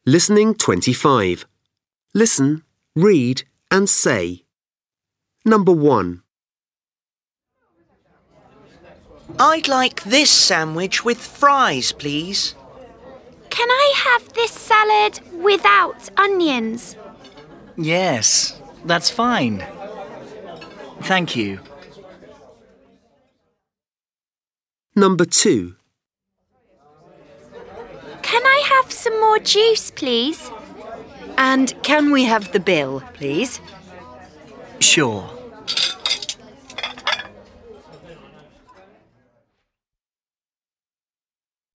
Listening 25. Listen, read and say. Number 1. I'd like this sandwich with fries, please. Can I have this salad without onions? Yes, that's fine. Thank you. Number 2. Can I have some more juice, please? And can we have the bill, please? Sure.